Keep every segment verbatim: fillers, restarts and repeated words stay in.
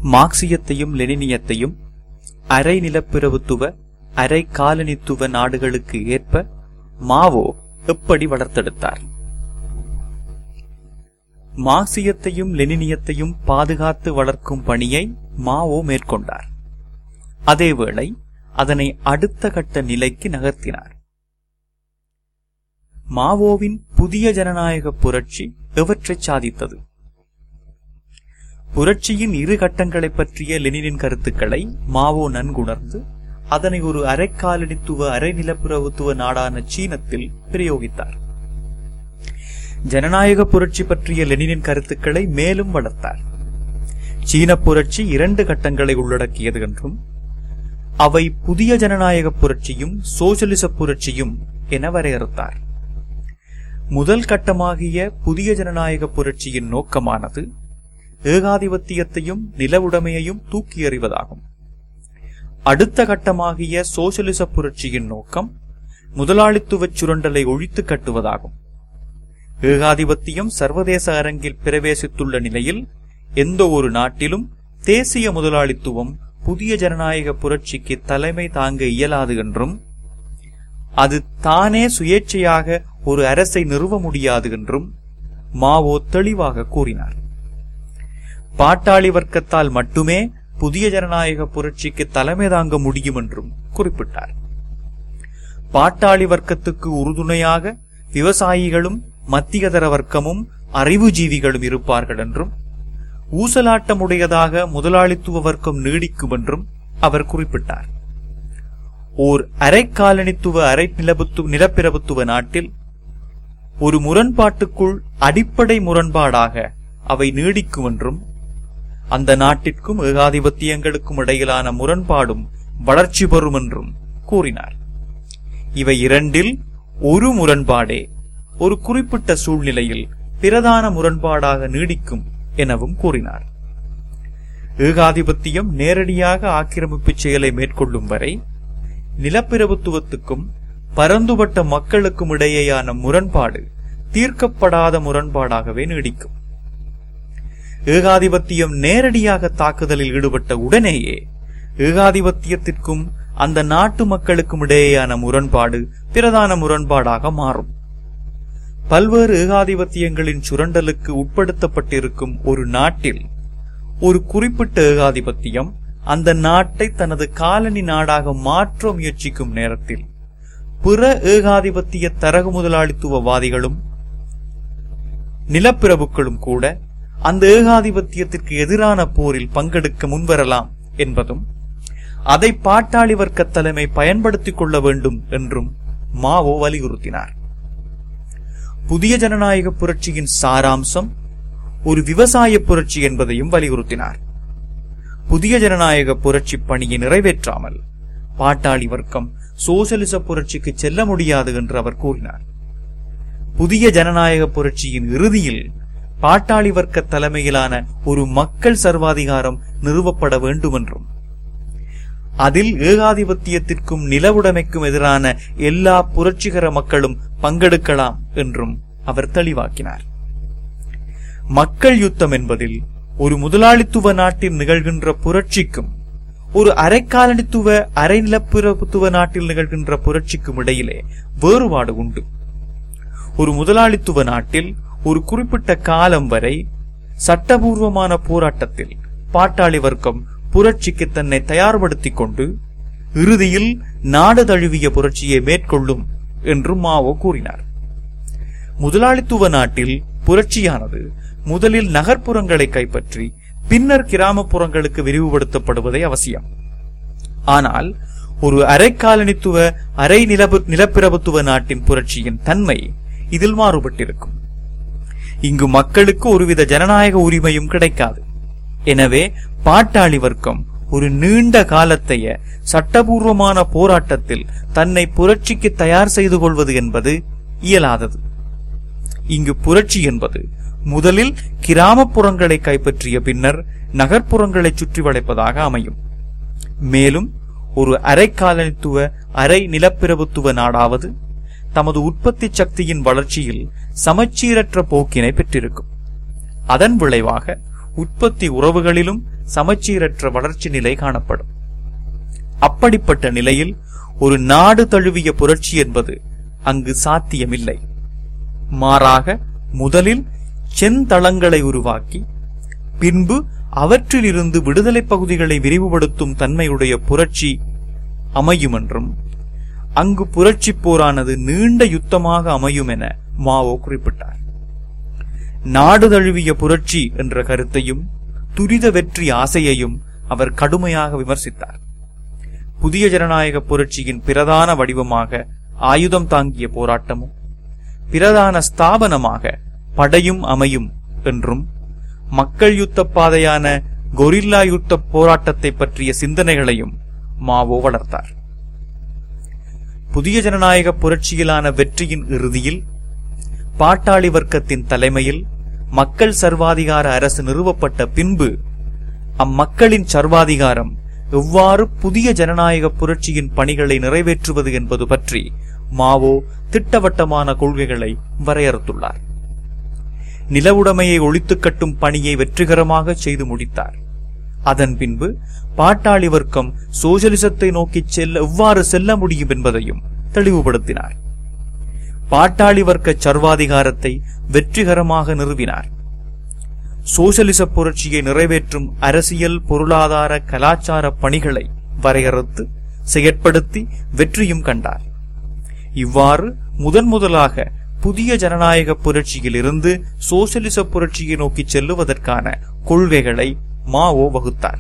மார்க்சியத்தையும் லெனினியத்தையும் அரை நிலப்பிரபுத்துவ அரை காலனித்துவ நாடுகளுக்கு ஏற்ப மாவோ எப்படி வளர்த்தெடுத்தார்? மார்க்சியத்தையும் லெனினியத்தையும் பாதுகாத்து வளர்க்கும் பணியை மாவோ மேற்கொண்டார். அதேவேளை அதனை அடுத்த கட்ட நிலைக்கு நகர்த்தினார். மாவோவின் புதிய ஜனநாயக புரட்சி எவற்றை சாதித்தது? புரட்சியின் இரு கட்டங்களை பற்றிய லெனினின் கருத்துக்களை மாவோ நன்குணர்ந்து அதனை ஒரு அரைக்காலனித்துவ அரை நிலப்பிரபுத்துவ நாடான சீனத்தில் பிரயோகித்தார். ஜனநாயக புரட்சி பற்றிய லெனினின் கருத்துக்களை மேலும் வளர்த்தார். சீன புரட்சி இரண்டு கட்டங்களை உள்ளடக்கியது என்றும் அவை புதிய ஜனநாயக புரட்சியும் சோசியலிச புரட்சியும் என வரையறுத்தார். முதல் கட்டமாகிய புதிய ஜனநாயக புரட்சியின் நோக்கமானது ஏகாதிபத்தியத்தையும் நிலவுடைமையையும் தூக்கி எறிவதாகும். அடுத்த கட்டமாகிய சோசியலிச புரட்சியின் நோக்கம் முதலாளித்துவ சுரண்டலை ஒழித்து கட்டுவதாகும். ஏகாதிபத்தியம் சர்வதேச அரங்கில் பிரவேசித்துள்ள நிலையில் எந்த ஒரு நாட்டிலும் தேசிய முதலாளித்துவம் புதிய ஜனநாயக புரட்சிக்கு தலைமை தாங்க இயலாது என்றும் அது தானே சுயேட்சையாக ஒரு அரசை நிறுவ முடியாது என்றும் மாவோ தெளிவாக கூறினார். பாட்டாளி வர்க்கத்தால் மட்டுமே புதிய ஜனநாயக புரட்சிக்கு தலைமை தாங்க முடியும் என்றும் குறிப்பிட்டார். பாட்டாளி வர்க்கத்துக்கு உறுதுணையாக விவசாயிகளும் மத்தியதர வர்க்கமும் அறிவுஜீவிகளும் இருப்பார்கள் என்றும் ஊசலாட்டமுடையதாக முதலாளித்துவ வர்க்கம் நீடிக்கும் என்றும் அவர் குறிப்பிட்டார். ஓர் அரைக்காலனித்துவ அரை நிலபுத்து நிலப்பிரபுத்துவ நாட்டில் ஒரு முரண்பாட்டுக்குள் அடிப்படை முரண்பாடாக அவை நீடிக்கும் என்றும் அந்த நாட்டிற்கும் ஏகாதிபத்தியங்களுக்கும் இடையிலான முரண்பாடும் வளர்ச்சி பெறும் என்றும் கூறினார். இவை இரண்டில் ஒரு முரண்பாடே ஒரு குறிப்பிட்ட சூழ்நிலையில் பிரதான முரண்பாடாக நீடிக்கும் எனவும் கூறினார். ஏகாதிபத்தியம் நேரடியாக ஆக்கிரமிப்பு செயலை மேற்கொள்ளும் வரை நிலப்பிரபுத்துவத்துக்கும் பரந்துபட்ட மக்களுக்கும் இடையேயான முரண்பாடு தீர்க்கப்படாத முரண்பாடாகவே நீடிக்கும். ஏகாதிபத்தியம் நேரடியாக தாக்குதலில் ஈடுபட்ட உடனேயே ஏகாதிபத்தியத்திற்கும் அந்த நாட்டு மக்களுக்கும் இடையேயான முரண்பாடு பிரதான முரண்பாடாக மாறும். பல்வேறு ஏகாதிபத்தியங்களின் சுரண்டலுக்கு உட்படுத்தப்பட்டிருக்கும் ஒரு நாட்டில் ஒரு குறிப்பிட்ட ஏகாதிபத்தியம் அந்த நாட்டை தனது காலனி நாடாக மாற்ற முயற்சிக்கும் நேரத்தில் பிற ஏகாதிபத்திய தரகு முதலாளித்துவவாதிகளும் நிலப்பிரபுக்களும் கூட அந்த ஏகாதிபத்தியத்திற்கு எதிரான போரில் பங்கெடுக்க முன்வரலாம் என்பதும் அதை பாட்டாளி வர்க்க தலைமை பயன்படுத்திக் கொள்ள வேண்டும் என்றும் மாவோ வலியுறுத்தினார். புதிய ஜனநாயக புரட்சியின் சாராம்சம் ஒரு விவசாய புரட்சி என்பதையும் வலியுறுத்தினார். புதிய ஜனநாயக புரட்சி பணியை நிறைவேற்றாமல் பாட்டாளி வர்க்கம் சோசியலிச புரட்சிக்கு செல்ல முடியாது என்று அவர் கூறினார். புதிய ஜனநாயக புரட்சியின் இறுதியில் பாட்டாளி வர்க்க தலைமையிலான ஒரு மக்கள் சர்வாதிகாரம் நிறுவப்பட வேண்டும் என்றும் அதில் ஏகாதிபத்தியத்திற்கும் நிலவுடைமைக்கும் எதிரான எல்லா புரட்சிகர மக்களும் பங்கெடுக்கலாம் என்றும் அவர் தெளிவாக்கினார். மக்கள் யுத்தம் என்பதில் ஒரு முதலாளித்துவ நாட்டில் நிகழ்கின்ற புரட்சிக்கும் ஒரு அரைக்காலனித்துவ அரை நிலப்பிரபுத்துவ நாட்டில் நிகழ்கின்ற புரட்சிக்கும் இடையிலே வேறுபாடு உண்டு. ஒரு முதலாளித்துவ நாட்டில் ஒரு குறிப்பிட்ட காலம் வரை சட்டபூர்வமான போராட்டத்தில் பாட்டாளி வர்க்கம் புரட்சிக்கு தன்னை தயார்படுத்திக் கொண்டு இறுதியில் நாடு தழுவிய புரட்சியை மேற்கொள்ளும் என்றும் மாவோ கூறினார். முதலாளித்துவ நாட்டில் புரட்சியானது முதலில் நகர்ப்புறங்களை கைப்பற்றி பின்னர் கிராமப்புறங்களுக்கு விரிவுபடுத்தப்படுவதே அவசியம். ஆனால் ஒரு அரைக்காலனித்துவ அரை நிலப்பு நிலப்பிரபுத்துவ நாட்டின் புரட்சியின் தன்மை இதில் மாறுபட்டிருக்கும். இங்கு மக்களுக்கு ஒருவித ஜனநாயக உரிமையும் கிடைக்காது. எனவே பாட்டாளி வர்க்கம் ஒரு நீண்ட காலத்தைய சட்டபூர்வமான போராட்டத்தில் தன்னை புரட்சிக்கு தயார் செய்து கொள்வது என்பது இயலாதது. இங்கு புரட்சி என்பது முதலில் கிராமப்புறங்களை கைப்பற்றிய பின்னர் நகர்ப்புறங்களை சுற்றி வளைப்பதாக அமையும். மேலும் ஒரு அரைக்காலனித்துவ அரை நிலப்பிரபுத்துவ நாடாவது தமது உற்பத்தி சக்தியின் வளர்ச்சியில் சமச்சீரற்ற போக்கினை பெற்றிருக்கும். அதன் விளைவாக உற்பத்தி உறவுகளிலும் சமச்சீரற்ற வளர்ச்சி நிலை காணப்படும். அப்படிப்பட்ட நிலையில் ஒரு நாடு தழுவிய புரட்சி என்பது அங்கு சாத்தியமில்லை. மாறாக முதலில் செந்தளங்களை உருவாக்கி பின்பு அவற்றிலிருந்து விடுதலை பகுதிகளை விரிவுபடுத்தும் தன்மையுடைய புரட்சி அமையும் என்றும் அங்கு புரட்சி போரானது நீண்ட யுத்தமாக அமையும் என மாவோ குறிப்பிட்டார். நாடு தழுவிய புரட்சி என்ற கருத்தையும் துரித வெற்றி ஆசையையும் அவர் கடுமையாக விமர்சித்தார். புதிய ஜனநாயக புரட்சியின் பிரதான வடிவமாக ஆயுதம் தாங்கிய போராட்டமும் பிரதான ஸ்தாபனமாக படையும் அமையும் என்றும் மக்கள் யுத்த பாதையான கொரில்லா யுத்த போராட்டத்தை பற்றிய சிந்தனைகளையும் மாவோ வளர்த்தார். புதிய ஜனநாயக புரட்சியிலான வெற்றியின் இறுதியில் பாட்டாளி வர்க்கத்தின் தலைமையில் மக்கள் சர்வாதிகார அரசு நிறுவப்பட்ட பின்பு அம்மக்களின் சர்வாதிகாரம் எவ்வாறு புதிய ஜனநாயக புரட்சியின் பணிகளை நிறைவேற்றுவது என்பது பற்றி மாவோ திட்டவட்டமான கொள்கைகளை வரையறுத்துள்ளார். நிலவுடைமையை ஒழித்து கட்டும் பணியை வெற்றிகரமாக செய்து முடித்தார். அதன் பின்பு பாட்டாளி வர்க்கம் சோசலிசத்தை நோக்கி செல்ல எவ்வாறு செல்ல முடியும் என்பதையும் தெளிவுபடுத்தினார். பாட்டாளி வர்க்க சர்வாதிகாரத்தை வெற்றிகரமாக நிறுவினார். சோசலிச புரட்சியை நிறைவேற்றும் அரசியல், பொருளாதார, கலாச்சார பணிகளை வரையறுத்து செயற்படுத்தி வெற்றியும் கண்டார். இவ்வாறு முதன் முதலாக புதிய ஜனநாயக புரட்சியில் இருந்து சோசலிச புரட்சியை நோக்கி செல்லுவதற்கான கொள்கைகளை மாவோ வகுத்தார்.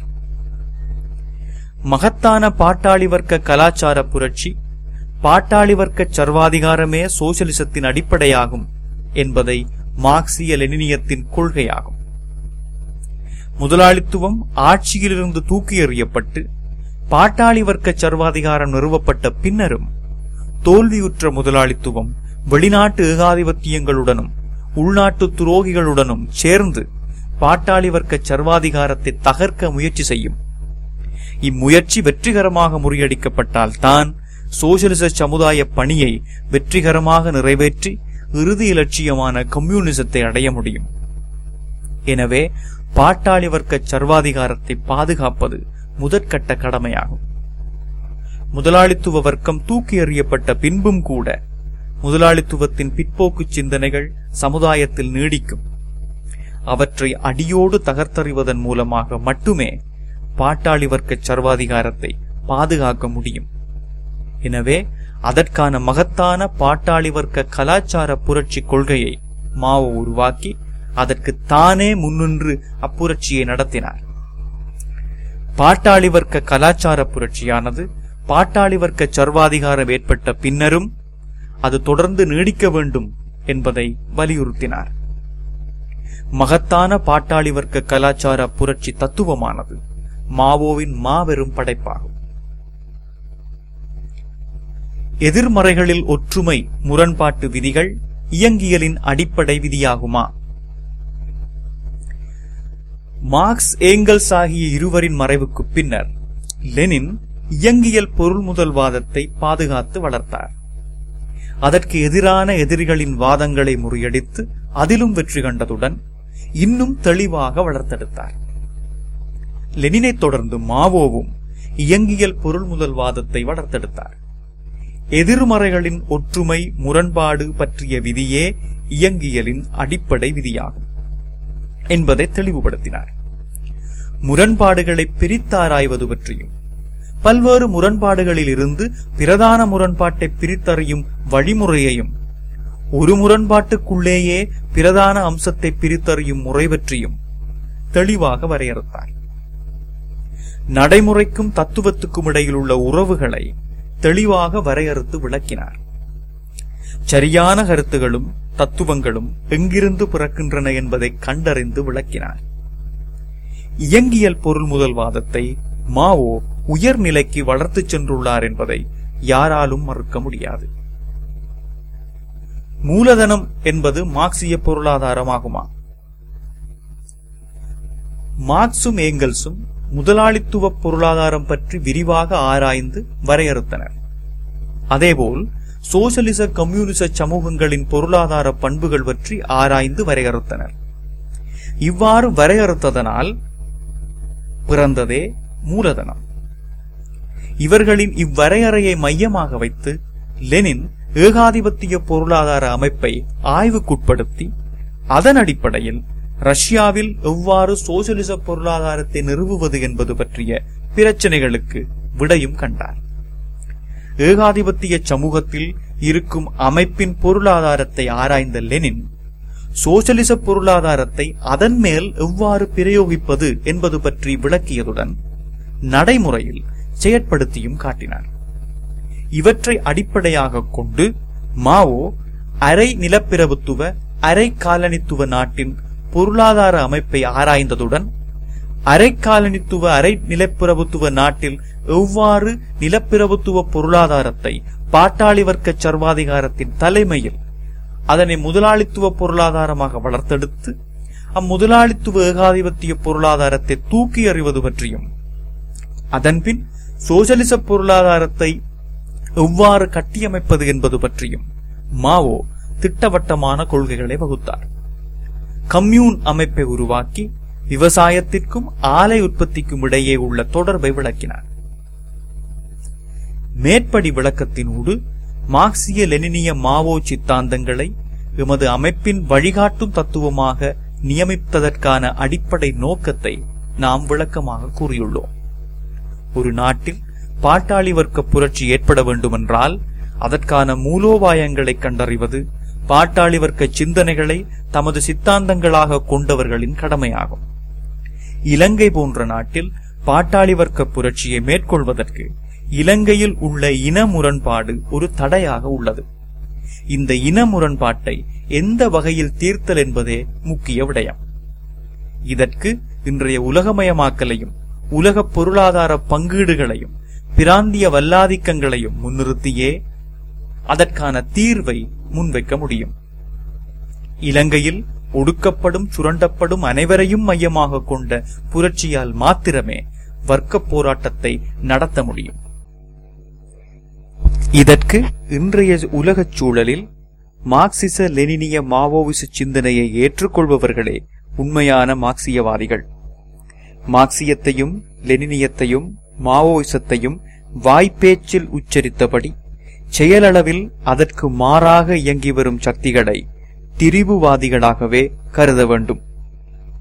மகத்தான பாட்டாளி வர்க்க கலாச்சார புரட்சி, பாட்டாளி வர்க்க சர்வாதிகாரமே சோசலிசத்தின் அடிப்படையாகும் என்பதை மார்க்சிய லெனினியத்தின் கொள்கையாகும். முதலாளித்துவம் ஆட்சியிலிருந்து தூக்கி எறியப்பட்டு பாட்டாளி வர்க்க சர்வாதிகாரம் நிறுவப்பட்ட பின்னரும் தோல்வியுற்ற முதலாளித்துவம் வெளிநாட்டு ஏகாதிபத்தியங்களுடனும் உள்நாட்டு துரோகிகளுடனும் சேர்ந்து பாட்டாளி வர்க்க சர்வாதிகாரத்தை தகர்க்க முயற்சி செய்யும். இம்முயற்சி வெற்றிகரமாக முறியடிக்கப்பட்டால் தான் சோசலிச சமுதாய பணியை வெற்றிகரமாக நிறைவேற்றி இறுதி இலட்சியமான கம்யூனிசத்தை அடைய முடியும். எனவே பாட்டாளி வர்க்க சர்வாதிகாரத்தை பாதுகாப்பது முதற்கட்ட கடமையாகும். முதலாளித்துவ வர்க்கம் தூக்கி எறியப்பட்ட பின்பும் கூட முதலாளித்துவத்தின் பிற்போக்கு சிந்தனைகள் சமுதாயத்தில் நீடிக்கும். அவற்றை அடியோடு தகர்த்தறிவதன் மூலமாக மட்டுமே பாட்டாளி வர்க்க சர்வாதிகாரத்தை பாதுகாக்க முடியும். எனவே அதற்கான மகத்தான பாட்டாளி வர்க்க கலாச்சார புரட்சி கொள்கையை மாவோ உருவாக்கி அதற்கு தானே முன்னின்று அப்புரட்சியை நடத்தினார். பாட்டாளி வர்க்க கலாச்சார புரட்சியானது பாட்டாளி வர்க்க சர்வாதிகாரம் ஏற்பட்ட பின்னரும் அது தொடர்ந்து நீடிக்க வேண்டும் என்பதை வலியுறுத்தினார். மகத்தான பாட்டாளி வர்க்க கலாச்சார புரட்சி தத்துவமானது மாவோவின் மாபெரும் படைப்பாகும். எதிர்மறைகளில் ஒற்றுமை முரண்பாட்டு விதிகள் இயங்கியலின் அடிப்படை விதியாகுமா? மார்க்ஸ், ஏங்கல்ஸ் ஆகிய இருவரின் மறைவுக்கு பின்னர் லெனின் இயங்கியல் பொருள் முதல்வாதத்தை பாதுகாத்து வளர்த்தார். அதற்கு எதிரான எதிரிகளின் வாதங்களை முறியடித்து அதிலும் வெற்றி கண்டதுடன் இன்னும் தெளிவாக வளர்த்தெடுத்தார். லெனினை தொடர்ந்து மாவோவும் இயங்கியல் பொருள் முதல்வாதத்தை வளர்த்தெடுத்தார். எதிர்மறைகளின் ஒற்றுமை முரண்பாடு பற்றிய விதியே இயங்கியலின் அடிப்படை விதியாகும் என்பதை தெளிவுபடுத்தினார். முரண்பாடுகளை பிரித்தாராய்வது பற்றியும் பல்வேறு முரண்பாடுகளில் இருந்து பிரதான முரண்பாட்டை பிரித்தறியும் வழிமுறையையும் ஒரு முரண்பாட்டுக்குள்ளேயே பிரதான அம்சத்தை பிரித்தறியும் முறை பற்றியும் தெளிவாக வரையறுத்தார். நடைமுறைக்கும் தத்துவத்துக்கும் இடையில் உள்ள உறவுகளை தெளிவாக வரையறுத்து விளக்கினார். சரியான கருத்துகளும் தத்துவங்களும் எங்கிருந்து பிறக்கின்றன என்பதை கண்டறிந்து விளக்கினார். இயங்கியல் பொருள் முதல்வாதத்தை மாவோ உயர்நிலைக்கு வளர்த்து சென்றுள்ளார் என்பதை யாராலும் மறுக்க முடியாது. மூலதனம் என்பது மார்க்சிய பொருளாதாரமாகுமா? மார்க்சும் ஏங்கல்சும் முதலாளித்துவ பொருளாதாரம் பற்றி விரிவாக ஆராய்ந்து வரையறுத்தனர். அதேபோல் சோசலிச கம்யூனிச சமூகங்களின் பொருளாதார பண்புகள் பற்றி ஆராய்ந்து வரையறுத்தனர். இவ்வாறு வரையறுத்ததனால் பிறந்ததே மூலதனம். இவர்களின் இவ்வரையறையை மையமாக வைத்து லெனின் ஏகாதிபத்திய பொருளாதார அமைப்பை ஆய்வுக்குட்படுத்தி அதன் அடிப்படையில் ரஷ்யாவில் எவ்வாறு சோசியலிச பொருளாதாரத்தை நிறுவுவது என்பது பற்றிய பிரச்சனைகளுக்கு விடையும் கண்டார். ஏகாதிபத்திய சமூகத்தில் இருக்கும் அமைப்பின் பொருளாதாரத்தை ஆராய்ந்த லெனின் சோசியலிச பொருளாதாரத்தை அதன் மேல் எவ்வாறு பிரயோகிப்பது என்பது பற்றி விளக்கியதுடன் நடைமுறையில் செயற்படுத்தியும் காட்டினார். இவற்றை அடிப்படையாக கொண்டு மாவோ அரை நிலப்பிரபுத்துவ அரை காலனித்துவ நாட்டின் பொருளாதார அமைப்பை ஆராய்ந்ததுடன் அரை காலனித்துவ அரை நிலப்பிரபுத்துவ நாட்டில் எவ்வாறு நிலப்பிரபுத்துவ பொருளாதாரத்தை பாட்டாளி வர்க்க சர்வாதிகாரத்தின் தலைமையில் அதனை முதலாளித்துவ பொருளாதாரமாக வளர்த்தெடுத்து அம்முதலாளித்துவ ஏகாதிபத்திய பொருளாதாரத்தை தூக்கி எறிவது பற்றியும் அதன்பின் சோசியலிச பொருளாதாரத்தை எவ்வாறு கட்டியமைப்பது என்பது பற்றியும் மாவோ திட்டவட்டமான கொள்கைகளை வகுத்தார். கம்யூன் அமைப்பை உருவாக்கி விவசாயத்திற்கும் ஆலை உற்பத்திக்கும் இடையே உள்ள தொடர்பை விளக்கினார். மேற்படி விளக்கத்தினூடு மார்க்சிய லெனினிய மாவோ சித்தாந்தங்களை எமது அமைப்பின் வழிகாட்டும் தத்துவமாக நியமிப்பதற்கான அடிப்படை நோக்கத்தை நாம் விளக்கமாக கூறியுள்ளோம். ஒரு நாட்டில் பாட்டாளி வர்க்க புரட்சி ஏற்பட வேண்டுமென்றால் அதற்கான மூலோபாயங்களை கண்டறிவது பாட்டாளி வர்க்க சிந்தனைகளை தமது சித்தாந்தங்களாக கொண்டவர்களின் கடமையாகும். இலங்கை போன்ற நாட்டில் பாட்டாளி வர்க்க புரட்சியை மேற்கொள்வதற்கு இலங்கையில் உள்ள இன முரண்பாடு ஒரு தடையாக உள்ளது. இந்த இன முரண்பாட்டை எந்த வகையில் தீர்த்தல் என்பதே முக்கிய விடயம். இதற்கு இன்றைய உலகமயமாக்கலையும் உலக பொருளாதார பங்கீடுகளையும் பிராந்திய வல்லாதிக்கங்களையும் முன்னிறுத்தியே அதற்கான தீர்வை முன்வைக்க முடியும். இலங்கையில் ஒடுக்கப்படும் சுரண்டப்படும் அனைவரையும் மையமாக கொண்ட புரட்சியால் மாத்திரமே வர்க்க போராட்டத்தை நடத்த முடியும். இதற்கு இன்றைய உலகச் சூழலில் மார்க்சிச லெனினிய மாவோவிச சிந்தனையை ஏற்றுக்கொள்பவர்களே உண்மையான மார்க்சியவாதிகள். மார்க்சியத்தையும் லெனினியத்தையும் மாவோயிசத்தையும் வாய்ப்பேச்சில் உச்சரித்தபடி செயலளவில் அதற்கு மாறாக இயங்கி வரும் சக்திகளை திரிபுவாதிகளாகவே கருத வேண்டும்.